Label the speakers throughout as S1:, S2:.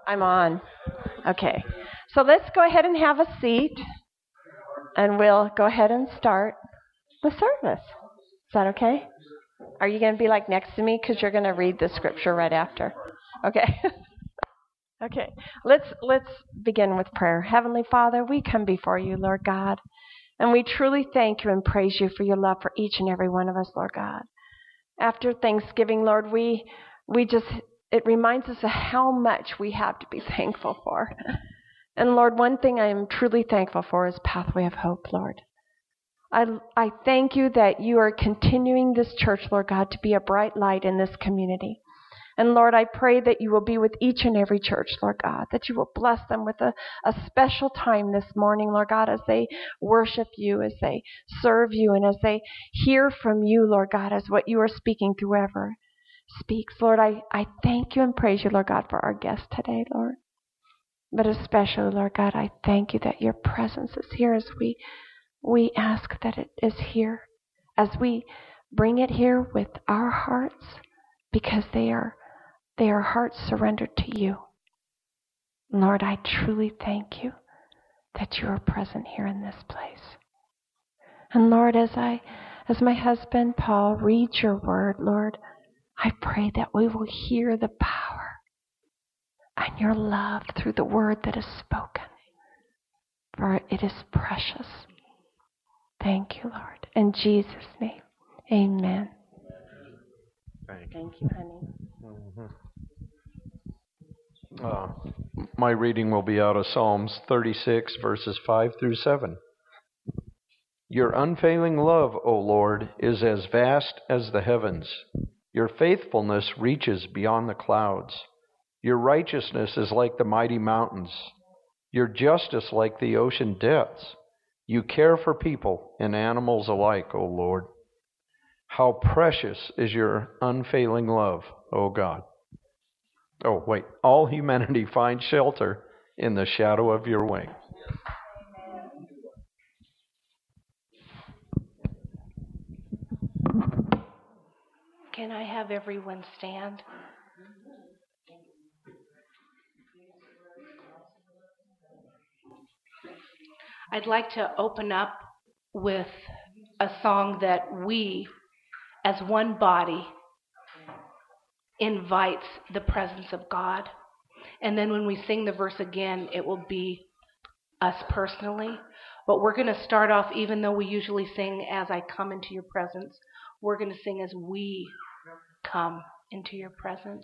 S1: I'm on. Okay. So let's go ahead and have a seat, and we'll go ahead and start the service. Is that okay? Are you going to be like next to me because you're going to read the scripture right after? Okay. Okay. Let's begin with prayer. Heavenly Father, we come before you, Lord God, and we truly thank you and praise you for your love for each and every one of us, Lord God. After Thanksgiving, Lord, it reminds us of how much we have to be thankful for. And Lord, one thing I am truly thankful for is Pathway of Hope, Lord. I thank you that you are continuing this church, Lord God, to be a bright light in this community. And Lord, I pray that you will be with each and every church, Lord God, that you will bless them with a special time this morning, Lord God, as they worship you, as they serve you, and as they hear from you, Lord God, as what you are speaking through whoever speaks. Lord, I thank you and praise you, Lord God, for our guests today, Lord. But especially, Lord God, I thank you that your presence is here as we ask that it is here, as we bring it here with our hearts, because they are hearts surrendered to you. Lord, I truly thank you that you are present here in this place. And Lord, as my husband Paul reads your word, Lord, I pray that we will hear the power and your love through the word that is spoken, for it is precious. Thank you, Lord. In Jesus' name, amen.
S2: Thank you, honey. My reading will be out of Psalms 36, verses 5 through 7. Your unfailing love, O Lord, is as vast as the heavens. Your faithfulness reaches beyond the clouds. Your righteousness is like the mighty mountains. Your justice like the ocean depths. You care for people and animals alike, O Lord. How precious is your unfailing love, O God. Oh, wait. All humanity finds shelter in the shadow of your wing.
S3: Can I have everyone stand? I'd like to open up with a song that we, as one body, invites the presence of God. And then when we sing the verse again, it will be us personally. But we're going to start off, even though we usually sing as I come into your presence, we're going to sing as we come into your presence.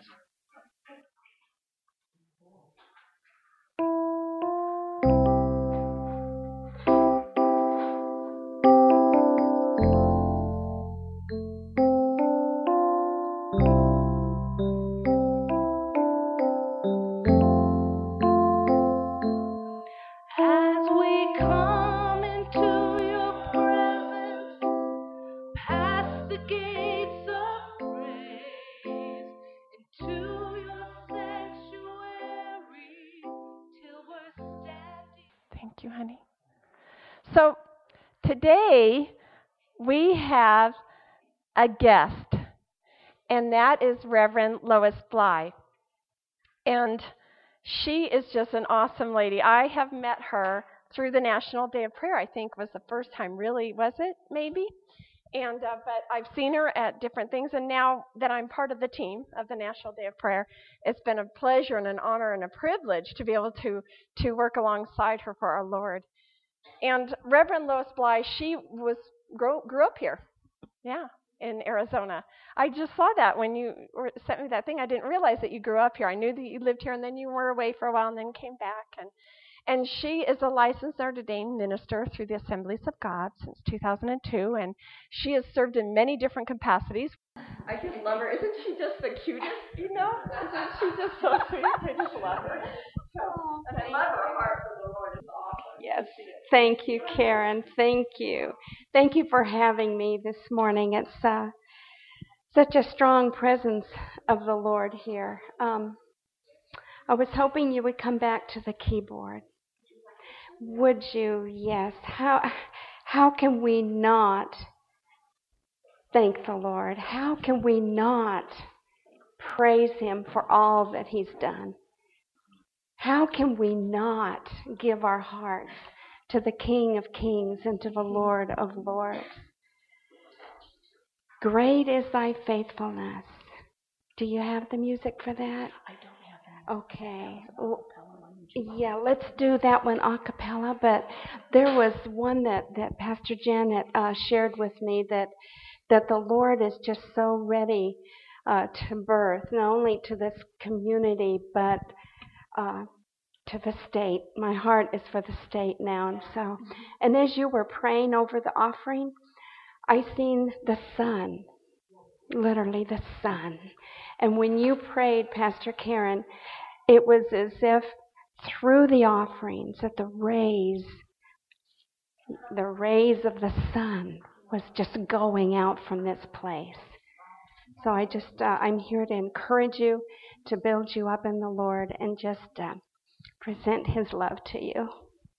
S1: Thank you, honey. So today we have a guest, and that is Reverend Lois Bly. And she is just an awesome lady. I have met her through the National Day of Prayer, I think was the first time, really, was it? Maybe? And but I've seen her at different things, and now that I'm part of the team of the National Day of Prayer, it's been a pleasure and an honor and a privilege to be able to work alongside her for our Lord. And Reverend Lois Bly, she grew up here, in Arizona. I just saw that when you sent me that thing. I didn't realize that you grew up here. I knew that you lived here, and then you were away for a while, and then came back. And she is a licensed ordained minister through the Assemblies of God since 2002, and she has served in many different capacities. I just love her. Isn't she just the cutest, Isn't she just so sweet? I just love her. And I love her heart for the Lord. It's awesome.
S4: Yes. Thank you, Karen. Thank you. Thank you for having me this morning. It's such a strong presence of the Lord here. I was hoping you would come back to the keyboard. Would you? Yes. How can we not thank the Lord? How can we not praise Him for all that He's done? How can we not give our hearts to the King of Kings and to the Lord of Lords? Great is thy faithfulness. Do you have the music for that?
S3: I don't have that.
S4: Okay. Yeah, let's do that one a cappella. But there was one that Pastor Janet shared with me that the Lord is just so ready to birth, not only to this community, but to the state. My heart is for the state now. And as you were praying over the offering, I seen the sun, literally the sun. And when you prayed, Pastor Karen, it was as if through the offerings that the rays of the sun was just going out from this place. So I'm here to encourage you, to build you up in the Lord, and just present His love to you.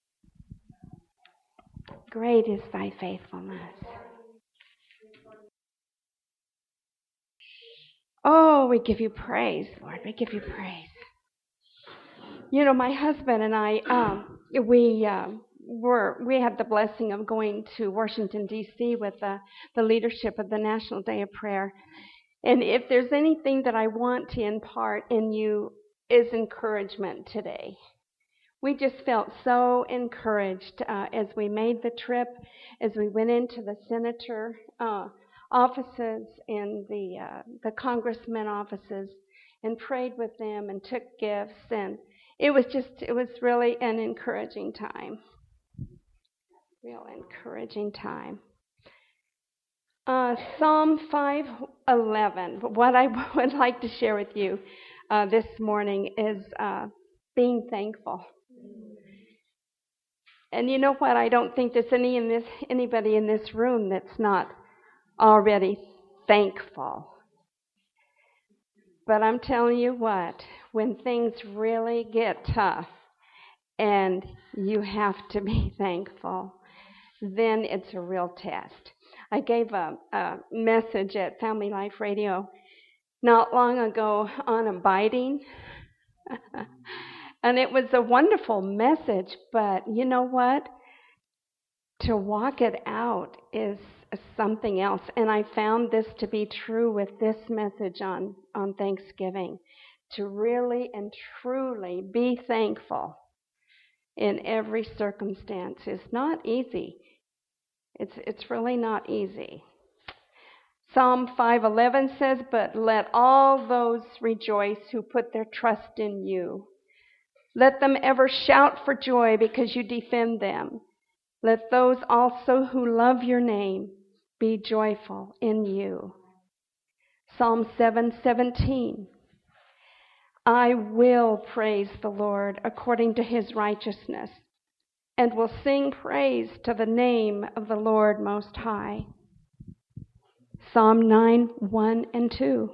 S4: Great is thy faithfulness. Oh, we give you praise, Lord. We give you praise. You know, my husband and I, we had the blessing of going to Washington, D.C. with the leadership of the National Day of Prayer. And if there's anything that I want to impart in you is encouragement today. We just felt so encouraged as we made the trip, as we went into the senator offices and the congressmen offices and prayed with them and took gifts, and it was really an encouraging time. Real encouraging time. Psalm 5:11. What I would like to share with you this morning is being thankful. And you know what? I don't think there's anybody in this room that's not already thankful. But I'm telling you what, when things really get tough and you have to be thankful, then it's a real test. I gave a message at Family Life Radio not long ago on abiding. And it was a wonderful message, but you know what? To walk it out is something else. And I found this to be true with this message on Thanksgiving. To really and truly be thankful in every circumstance is not easy. It's really not easy. Psalm 5:11 says, "But let all those rejoice who put their trust in you. Let them ever shout for joy because you defend them. Let those also who love your name be joyful in you." Psalm 7:17. "I will praise the Lord according to his righteousness, and will sing praise to the name of the Lord Most High." Psalm 9:1 and 2.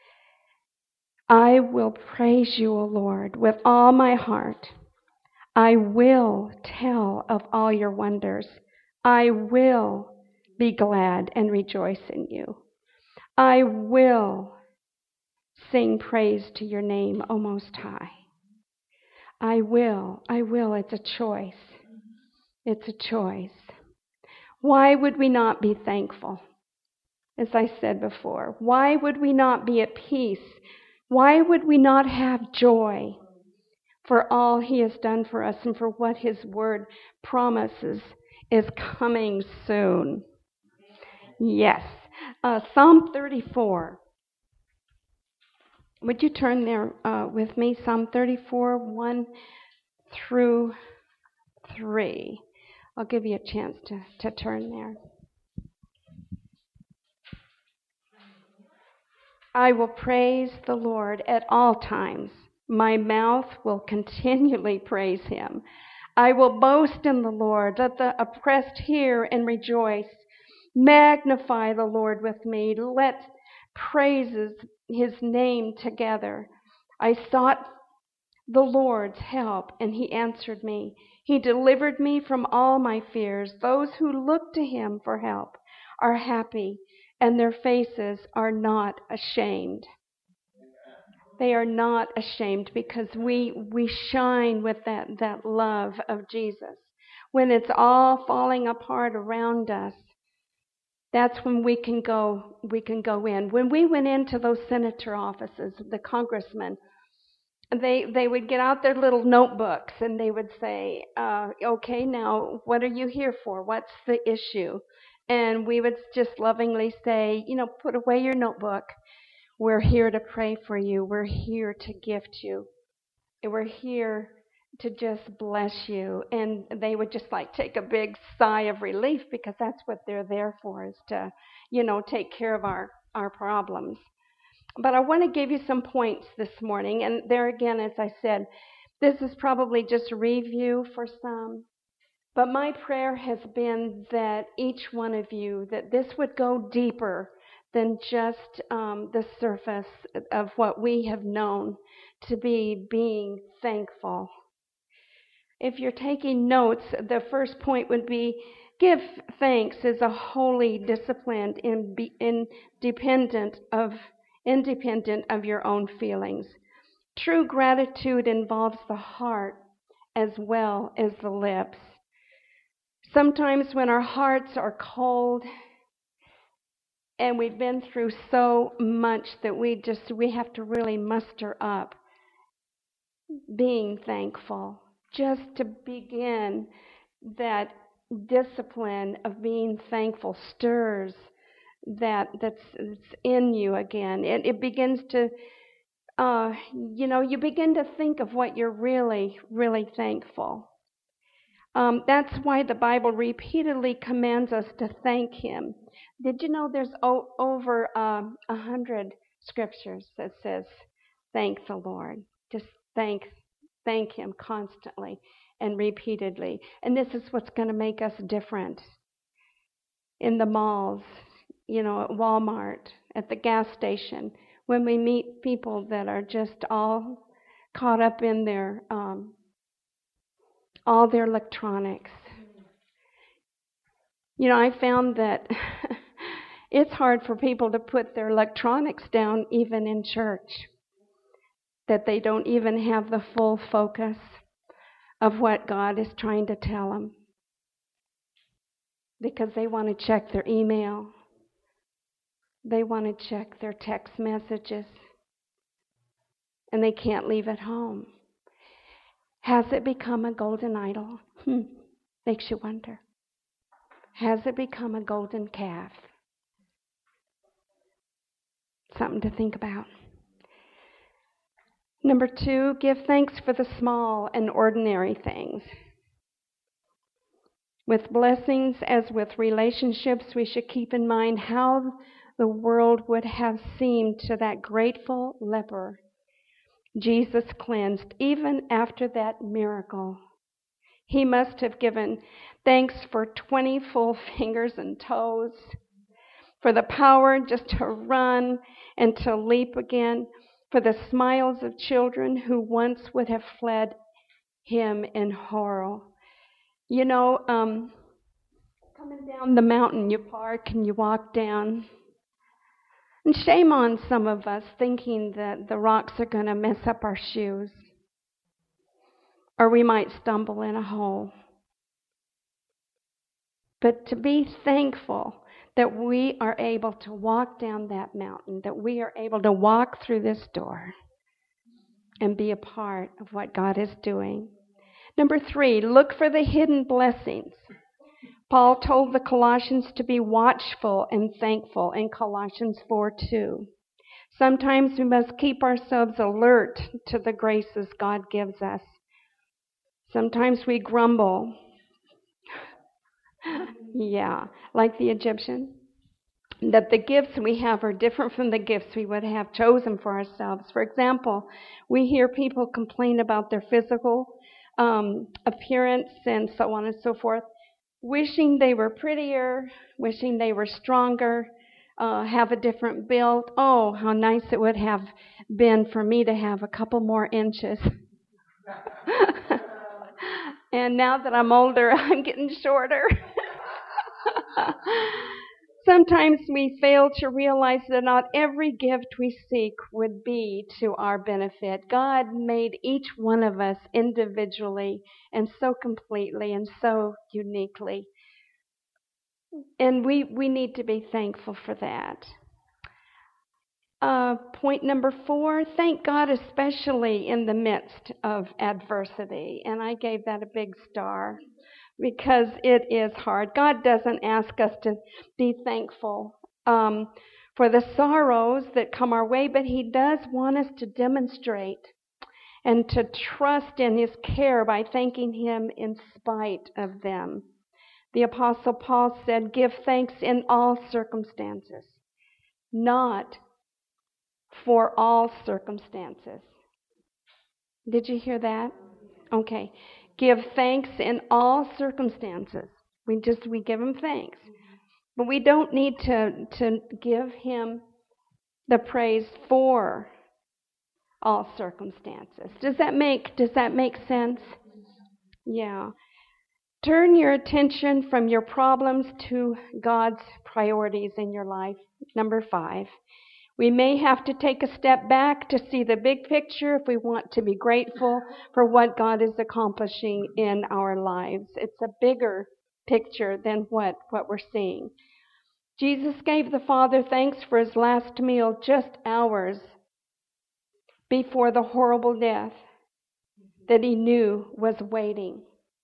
S4: "I will praise you, O Lord, with all my heart. I will tell of all your wonders. I will be glad and rejoice in you. I will sing praise to your name, O Most High." I will. It's a choice. It's a choice. Why would we not be thankful? As I said before, why would we not be at peace? Why would we not have joy for all he has done for us and for what his word promises is coming soon? Yes. Psalm 34. Would you turn there with me? Psalm 34, 1 through 3. I'll give you a chance to turn there. "I will praise the Lord at all times. My mouth will continually praise him. I will boast in the Lord. Let the oppressed hear and rejoice. Magnify the Lord with me. Let praises his name together. I sought the Lord's help, and he answered me. He delivered me from all my fears. Those who look to him for help are happy, and their faces are not ashamed." They are not ashamed because we shine with that love of Jesus. When it's all falling apart around us, that's when we can go in. When we went into those senator offices, the congressmen, they would get out their little notebooks and they would say, okay, now what are you here for? What's the issue? And we would just lovingly say, put away your notebook. We're here to pray for you. We're here to gift you. We're here to just bless you. And they would just take a big sigh of relief because that's what they're there for, is to, take care of our problems. But I want to give you some points this morning. And there again, as I said, this is probably just a review for some. But my prayer has been that each one of you, that this would go deeper than just the surface of what we have known to be being thankful. If you're taking notes, the first point would be, give thanks as a holy discipline independent of your own feelings. True gratitude involves the heart as well as the lips. Sometimes when our hearts are cold and we've been through so much that we have to really muster up being thankful, just to begin that discipline of being thankful stirs that's in you again. It begins to, you begin to think of what you're really, really thankful. That's why the Bible repeatedly commands us to thank Him. Did you know there's over 100 scriptures that says, thank the Lord. Just thank Him constantly and repeatedly. And this is what's going to make us different. In the malls, at Walmart, at the gas station, when we meet people that are just all caught up in their all their electronics. I found that it's hard for people to put their electronics down even in church, that they don't even have the full focus of what God is trying to tell them, because they want to check their email, they want to check their text messages, and they can't leave at home. Has it become a golden idol? Makes you wonder. Has it become a golden calf? Something to think about. Number 2, give thanks for the small and ordinary things. With blessings, as with relationships, we should keep in mind how the world would have seemed to that grateful leper Jesus cleansed even after that miracle. He must have given thanks for 20 full fingers and toes, for the power just to run and to leap again, for the smiles of children who once would have fled him in horror. Coming down the mountain, you park and you walk down. And shame on some of us thinking that the rocks are going to mess up our shoes, or we might stumble in a hole. But to be thankful that we are able to walk down that mountain, that we are able to walk through this door and be a part of what God is doing. Number 3, look for the hidden blessings. Paul told the Colossians to be watchful and thankful in Colossians 4:2. Sometimes we must keep ourselves alert to the graces God gives us. Sometimes we grumble. Yeah, like the Egyptian. That the gifts we have are different from the gifts we would have chosen for ourselves. For example, we hear people complain about their physical appearance and so on and so forth, wishing they were prettier, wishing they were stronger, have a different build. Oh, how nice it would have been for me to have a couple more inches. And now that I'm older, I'm getting shorter. Sometimes we fail to realize that not every gift we seek would be to our benefit. God made each one of us individually and so completely and so uniquely. And we need to be thankful for that. Point number 4, thank God especially in the midst of adversity. And I gave that a big star because it is hard. God doesn't ask us to be thankful for the sorrows that come our way, but He does want us to demonstrate and to trust in His care by thanking Him in spite of them. The Apostle Paul said, "Give thanks in all circumstances, not for all circumstances." Did you hear that? Okay. Give thanks in all circumstances. We give Him thanks. But we don't need to give Him the praise for all circumstances. Does that make sense? Yeah. Turn your attention from your problems to God's priorities in your life. Number 5. We may have to take a step back to see the big picture if we want to be grateful for what God is accomplishing in our lives. It's a bigger picture than what we're seeing. Jesus gave the Father thanks for His last meal just hours before the horrible death that He knew was waiting.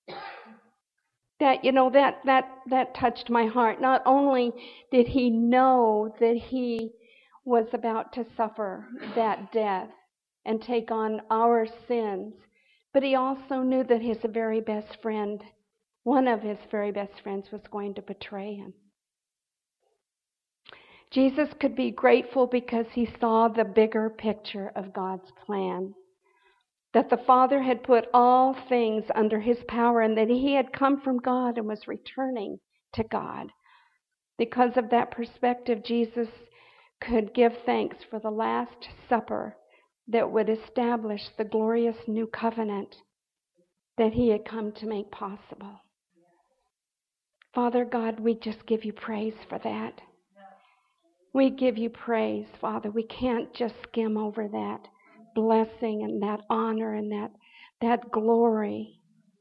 S4: That touched my heart. Not only did He know that He was about to suffer that death and take on our sins, but He also knew that His very best friend, one of His very best friends, was going to betray Him. Jesus could be grateful because He saw the bigger picture of God's plan, that the Father had put all things under His power and that He had come from God and was returning to God. Because of that perspective, Jesus could give thanks for the Last Supper that would establish the glorious new covenant that He had come to make possible. Father God, we just give You praise for that. We give You praise, Father. We can't just skim over that blessing and that honor and that glory.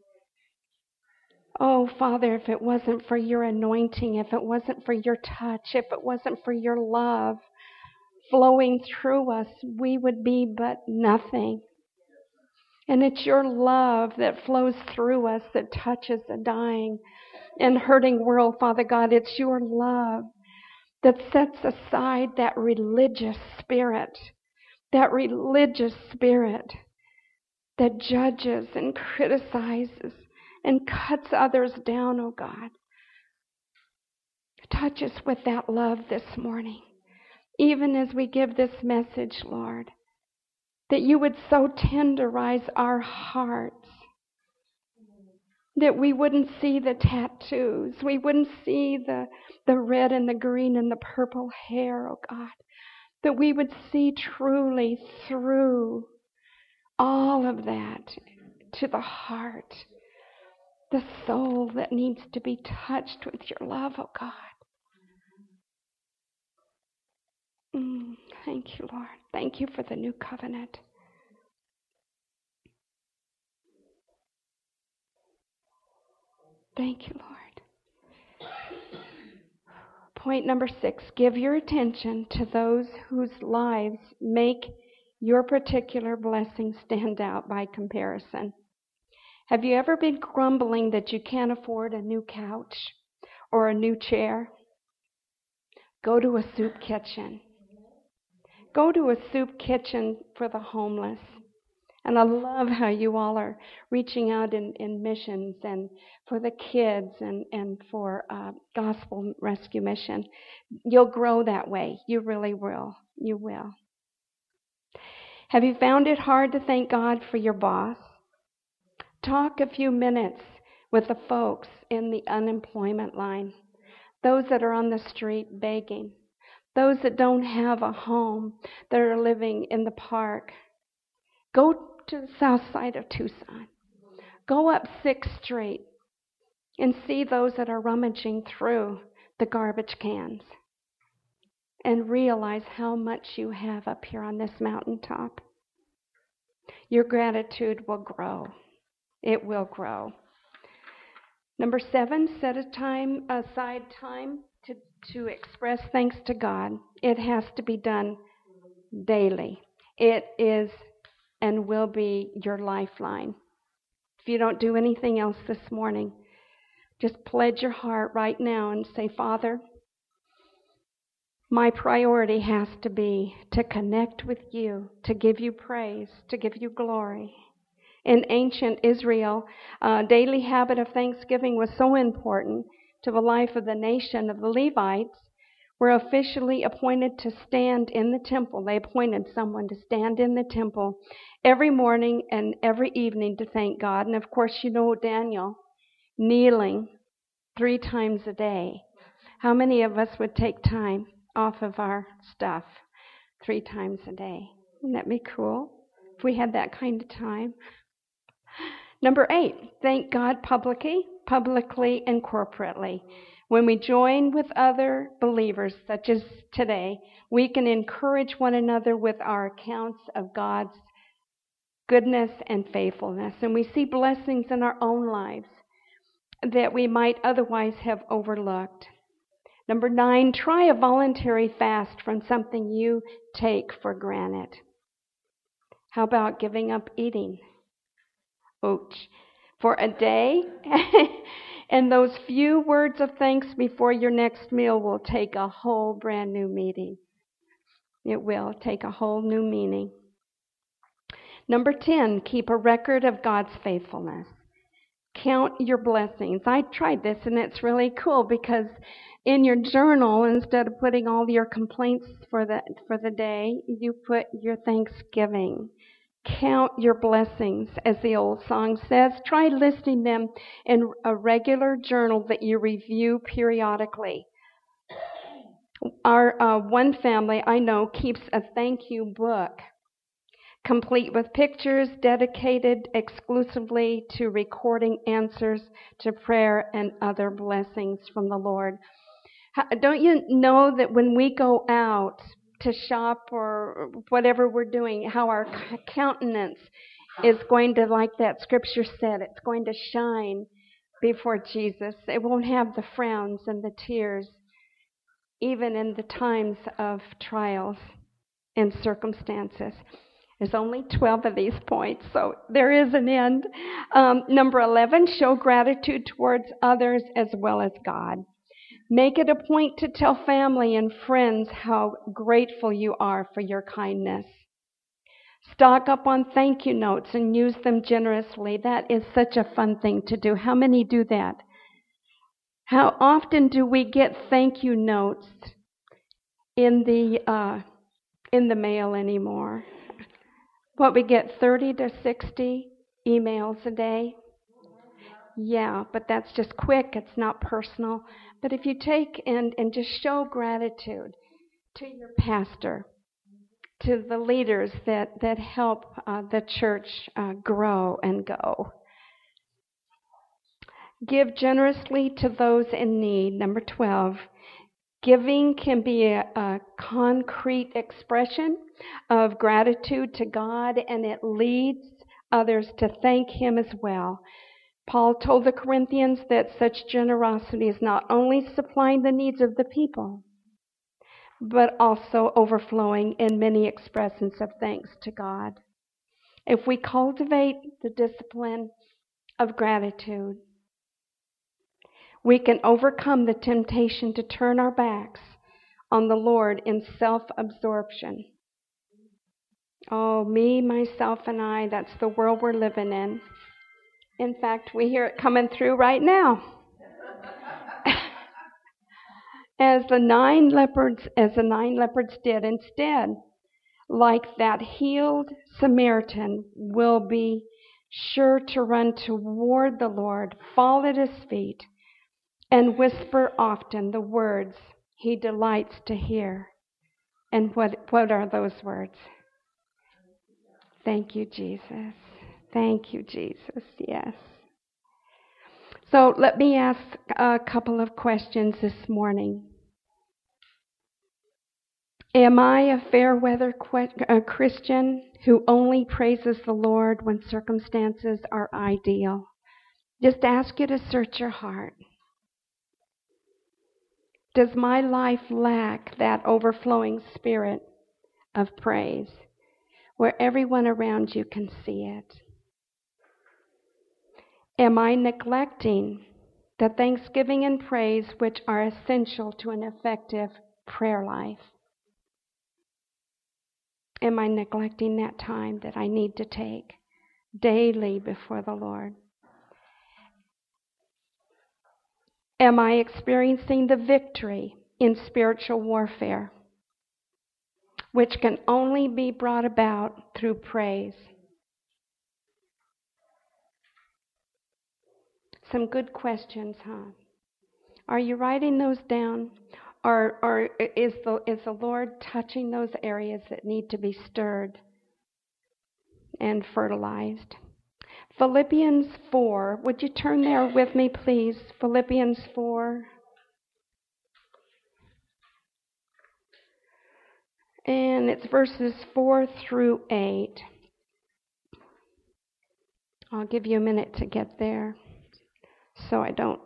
S4: Oh, Father, if it wasn't for Your anointing, if it wasn't for Your touch, if it wasn't for Your love flowing through us, we would be but nothing. And it's Your love that flows through us that touches a dying and hurting world, Father God. It's Your love that sets aside that religious spirit that judges and criticizes and cuts others down, oh God. Touch us with that love this morning, even as we give this message, Lord, that You would so tenderize our hearts, that we wouldn't see the tattoos, we wouldn't see the red and the green and the purple hair, oh God, that we would see truly through all of that to the heart, the soul that needs to be touched with Your love, oh God. Thank You, Lord. Thank You for the new covenant. Thank You, Lord. Point number 6, give your attention to those whose lives make your particular blessing stand out by comparison. Have you ever been grumbling that you can't afford a new couch or a new chair? Go to a soup kitchen. Go to a soup kitchen for the homeless. And I love how you all are reaching out in missions and for the kids and for Gospel Rescue Mission. You'll grow that way. You really will. You will. Have you found it hard to thank God for your boss? Talk a few minutes with the folks in the unemployment line, those that are on the street begging, those that don't have a home, that are living in the park. Go to the south side of Tucson. Go up 6th Street and see those that are rummaging through the garbage cans. and realize how much you have up here on this mountaintop. Your gratitude will grow. It will grow. Number 7, set aside time to express thanks to God. It has to be done daily. It is and will be your lifeline. If you don't do anything else this morning, just pledge your heart right now and say, Father, my priority has to be to connect with you, to give you praise, to give you glory. In ancient Israel, a daily habit of thanksgiving was so important to the life of the nation of the Levites were officially appointed to stand in the temple. They appointed someone to stand in the temple every morning and every evening to thank God. And of course, you know Daniel, kneeling 3 times a day. How many of us would take time off of our stuff 3 times a day? Wouldn't that be cool if we had that kind of time? Number 8, thank God publicly and corporately. When we join with other believers, such as today, we can encourage one another with our accounts of God's goodness and faithfulness. And we see blessings in our own lives that we might otherwise have overlooked. Number 9, try a voluntary fast from something you take for granted. How about giving up eating? Ouch. For a day, and those few words of thanks before your next meal will take a whole brand new meaning. It will take a whole new meaning. Number 10, keep a record of God's faithfulness. Count your blessings. I tried this, and it's really cool because in your journal, instead of putting all your complaints for the day, you put your thanksgiving. Count your blessings, as the old song says. Try listing them in a regular journal that you review periodically. Our one family I know keeps a thank you book, complete with pictures dedicated exclusively to recording answers to prayer and other blessings from the Lord. Don't you know that when we go out to shop or whatever we're doing, how our countenance is going to, like that scripture said, it's going to shine before Jesus. It won't have the frowns and the tears, even in the times of trials and circumstances. There's only 12 of these points, so there is an end. Number 11, show gratitude towards others as well as God. Make it a point to tell family and friends how grateful you are for your kindness. Stock up on thank you notes and use them generously. That is such a fun thing to do. How many do that? How often do we get thank you notes in the mail anymore? What, we get 30 to 60 emails a day? Yeah, but that's just quick. It's not personal. But if you take and just show gratitude to your pastor, to the leaders that help the church grow and go. Give generously to those in need. Number 12, giving can be a concrete expression of gratitude to God, and it leads others to thank Him as well. Paul told the Corinthians that such generosity is not only supplying the needs of the people, but also overflowing in many expressions of thanks to God. If we cultivate the discipline of gratitude, we can overcome the temptation to turn our backs on the Lord in self-absorption. Oh, me, myself, and I, that's the world we're living in. In fact, we hear it coming through right now. As the nine leopards did instead, like that healed Samaritan, will be sure to run toward the Lord, fall at His feet, and whisper often the words He delights to hear. And what are those words? Thank you, Jesus. Thank you, Jesus. Yes. So let me ask a couple of questions this morning. Am I a fair-weather Christian who only praises the Lord when circumstances are ideal? Just ask you to search your heart. Does my life lack that overflowing spirit of praise where everyone around you can see it? Am I neglecting the thanksgiving and praise which are essential to an effective prayer life? Am I neglecting that time that I need to take daily before the Lord? Am I experiencing the victory in spiritual warfare, which can only be brought about through praise? Some good questions, huh? Are you writing those down? Or is the Lord touching those areas that need to be stirred and fertilized? Philippians 4. Would you turn there with me, please? Philippians 4. And it's verses 4 through 8. I'll give you a minute to get there so I don't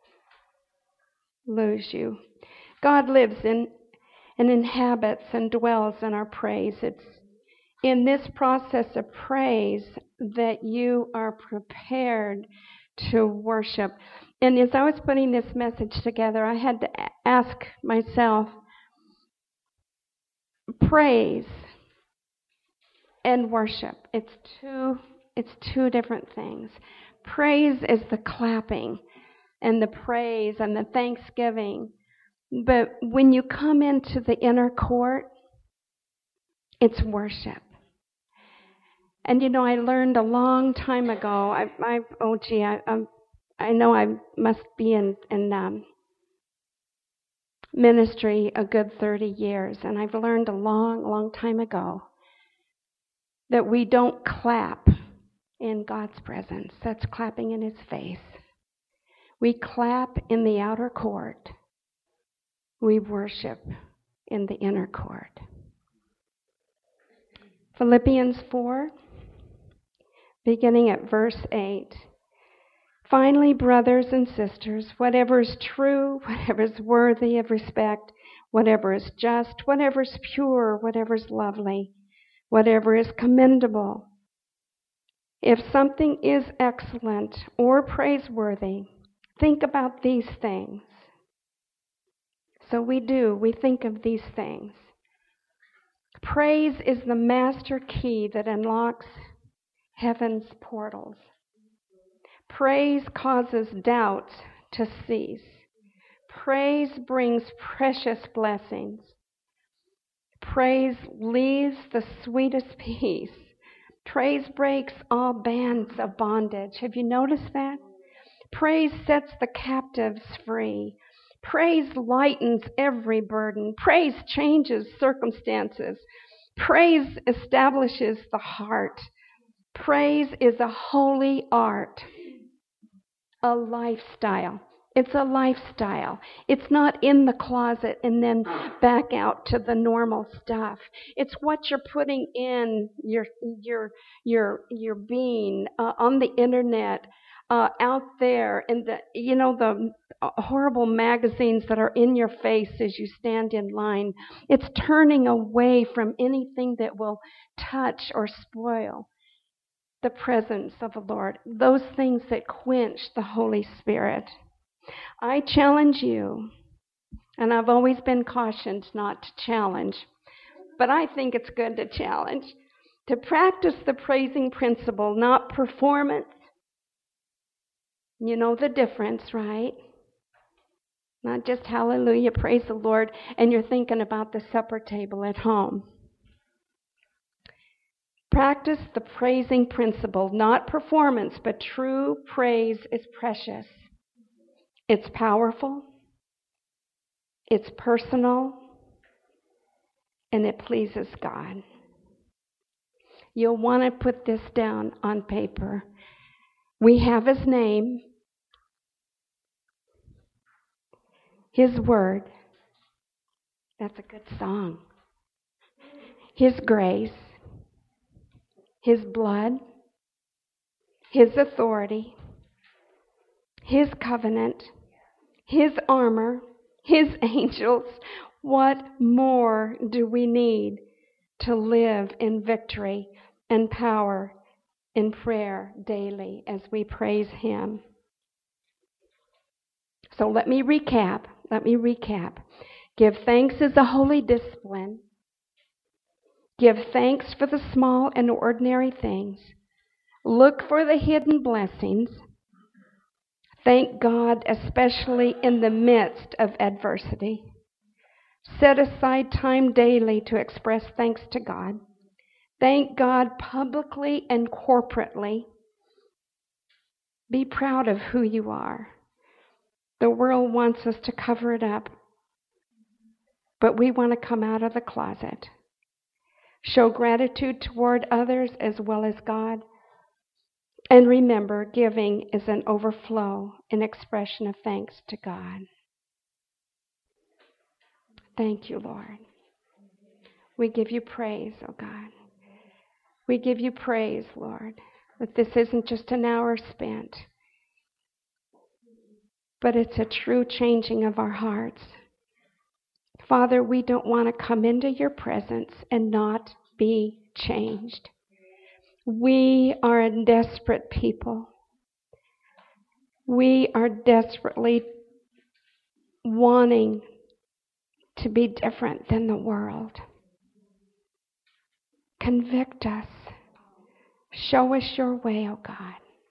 S4: lose you. God lives in and inhabits and dwells in our praise. It's in this process of praise that you are prepared to worship. And as I was putting this message together, I had to ask myself, praise and worship, it's two different things. Praise is the clapping and the praise and the thanksgiving. But when you come into the inner court, it's worship. And you know, I learned a long time ago. I know I must be in ministry a good 30 years, and I've learned a long time ago that we don't clap in God's presence. That's clapping in His face. We clap in the outer court. We worship in the inner court. Philippians 4, beginning at verse 8. Finally, brothers and sisters, whatever is true, whatever is worthy of respect, whatever is just, whatever is pure, whatever is lovely, whatever is commendable, if something is excellent or praiseworthy, think about these things. So we think of these things. Praise is the master key that unlocks heaven's portals. Praise causes doubts to cease. Praise brings precious blessings. Praise leaves the sweetest peace. Praise breaks all bands of bondage. Have you noticed that? Praise sets the captives free. Praise lightens every burden. Praise changes circumstances. Praise establishes the heart. Praise is a holy art, a lifestyle. It's a lifestyle. It's not in the closet and then back out to the normal stuff. It's what you're putting in your being on the internet, out there, and the horrible magazines that are in your face as you stand in line. It's turning away from anything that will touch or spoil the presence of the Lord, those things that quench the Holy Spirit. I challenge you, and I've always been cautioned not to challenge, but I think it's good to challenge, to practice the praising principle, not performance. You know the difference, right? Not just hallelujah, praise the Lord, and you're thinking about the supper table at home. Practice the praising principle, not performance, but true praise is precious. It's powerful, it's personal, and it pleases God. You'll want to put this down on paper. We have His name, His word. That's a good song. His grace, His blood, His authority, His covenant, His armor, His angels. What more do we need to live in victory and power in prayer daily as we praise Him? So let me recap. Give thanks is a holy discipline. Give thanks for the small and ordinary things. Look for the hidden blessings. Thank God, especially in the midst of adversity. Set aside time daily to express thanks to God. Thank God publicly and corporately. Be proud of who you are. The world wants us to cover it up, but we want to come out of the closet. Show gratitude toward others as well as God. And remember, giving is an overflow, an expression of thanks to God. Thank you, Lord. We give you praise, oh God. We give you praise, Lord, that this isn't just an hour spent, but it's a true changing of our hearts. Father, we don't want to come into your presence and not be changed. We are a desperate people. We are desperately wanting to be different than the world. Convict us. Show us your way, oh God.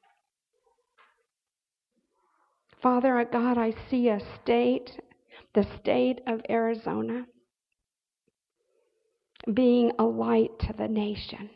S4: Father, oh God, I see the state of Arizona, being a light to the nation.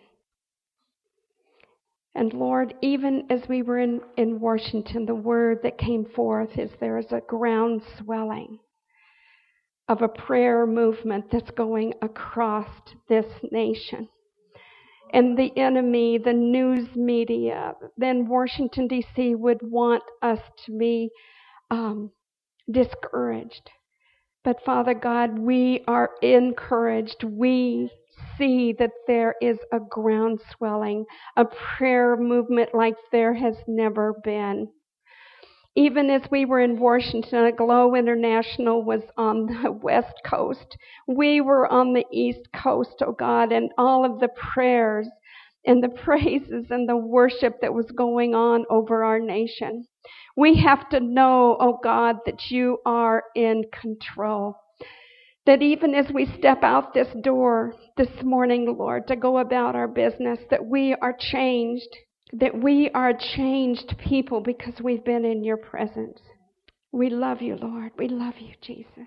S4: And Lord, even as we were in Washington, the word that came forth is there is a ground swelling of a prayer movement that's going across this nation. And the enemy, the news media, then Washington, D.C. would want us to be discouraged. But Father God, we are encouraged. We see that there is a ground swelling, a prayer movement like there has never been. Even as we were in Washington, Aglow International was on the West Coast. We were on the East Coast, oh God, and all of the prayers and the praises and the worship that was going on over our nation. We have to know, oh God, that you are in control. That even as we step out this door this morning, Lord, to go about our business, that we are changed. That we are changed people because we've been in your presence. We love you, Lord. We love you, Jesus.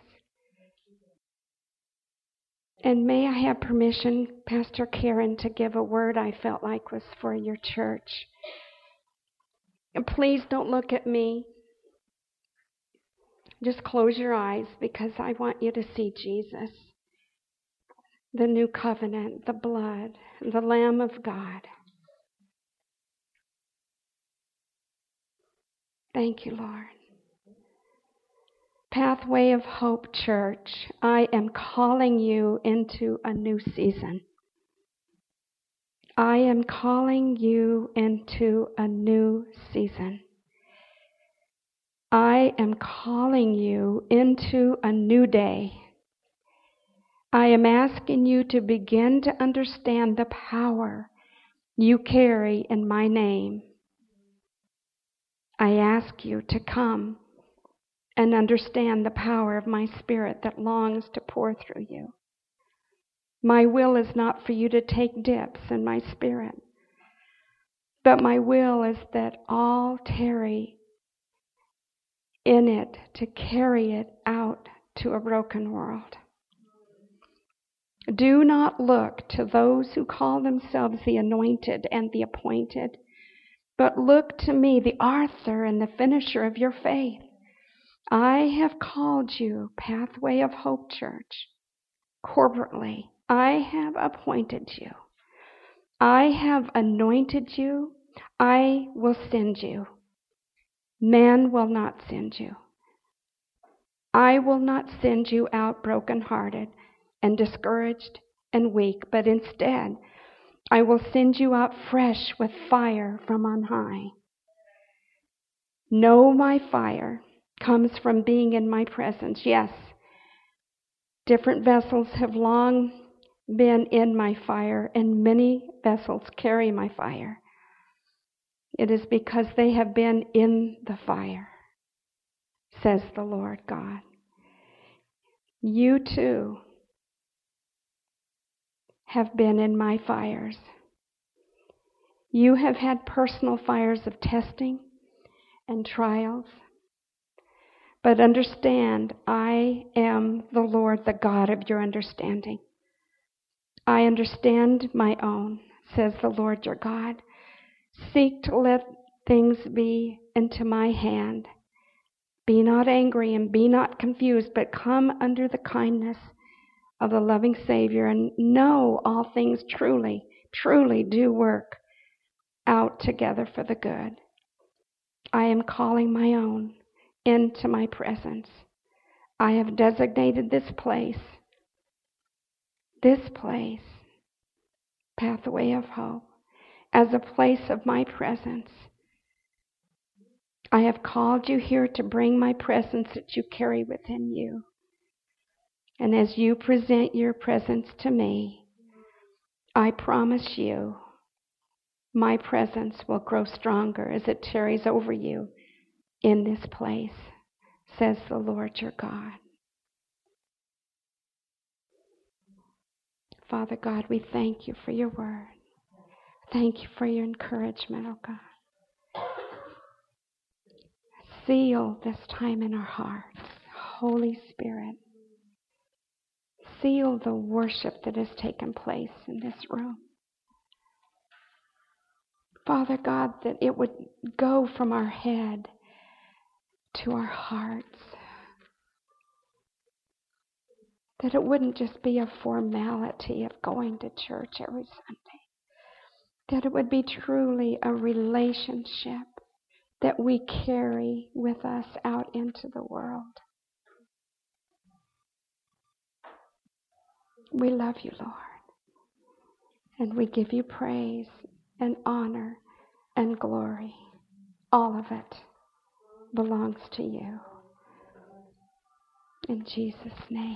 S4: And may I have permission, Pastor Karen, to give a word I felt like was for your church. And please don't look at me. Just close your eyes because I want you to see Jesus. The new covenant, the blood, the Lamb of God. Thank you, Lord. Pathway of Hope Church, I am calling you into a new season. I am calling you into a new season. I am calling you into a new day. I am asking you to begin to understand the power you carry in my name. I ask you to come and understand the power of my Spirit that longs to pour through you. My will is not for you to take dips in my Spirit, but my will is that all tarry in it to carry it out to a broken world. Do not look to those who call themselves the anointed and the appointed, but look to me, the author and the finisher of your faith. I have called you, Pathway of Hope Church, corporately. I have appointed you. I have anointed you. I will send you. Man will not send you. I will not send you out brokenhearted and discouraged and weak, but instead I will send you out fresh with fire from on high. Know my fire comes from being in my presence. Yes, different vessels have long been in my fire, and many vessels carry my fire. It is because they have been in the fire, says the Lord God. You too have been in my fires. You have had personal fires of testing and trials. But understand, I am the Lord, the God of your understanding. I understand my own, says the Lord your God. Seek to let things be into my hand. Be not angry and be not confused, but come under the kindness of the loving Savior, and know all things truly, truly do work out together for the good. I am calling my own into my presence. I have designated this place, Pathway of Hope, as a place of my presence. I have called you here to bring my presence that you carry within you. And as you present your presence to me, I promise you my presence will grow stronger as it tarries over you in this place, says the Lord your God. Father God, we thank you for your word. Thank you for your encouragement, oh God. Seal this time in our hearts, Holy Spirit. Seal the worship that has taken place in this room. Father God, that it would go from our head to our hearts. That it wouldn't just be a formality of going to church every Sunday. That it would be truly a relationship that we carry with us out into the world. We love you, Lord. And we give you praise and honor and glory. All of it belongs to you. In Jesus' name.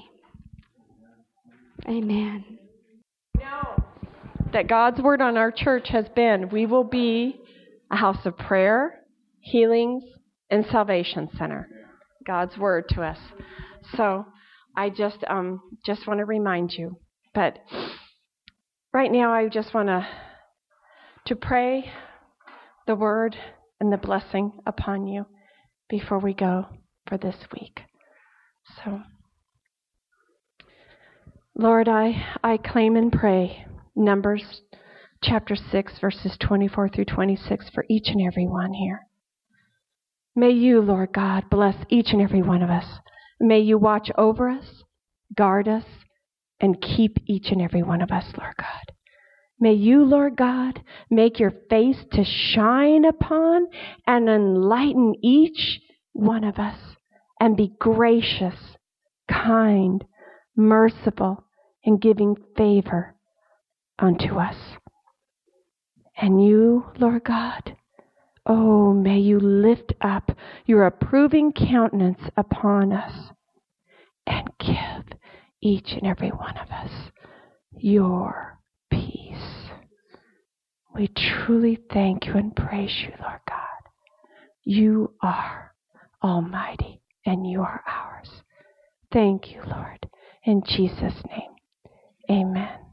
S4: Amen.
S1: Know that God's word on our church has been, we will be a house of prayer, healings, and salvation center. God's word to us. So I just want to remind you. But right now I just want to pray the word and the blessing upon you before we go for this week. So, Lord, I claim and pray Numbers chapter 6, verses 24 through 26 for each and every one here. May you, Lord God, bless each and every one of us. May you watch over us, guard us, and keep each and every one of us, Lord God. May you, Lord God, make your face to shine upon and enlighten each one of us and be gracious, kind, merciful, and giving favor unto us. And you, Lord God, oh, may you lift up your approving countenance upon us and give each and every one of us your peace. We truly thank you and praise you, Lord God. You are almighty and you are ours. Thank you, Lord. In Jesus' name, amen.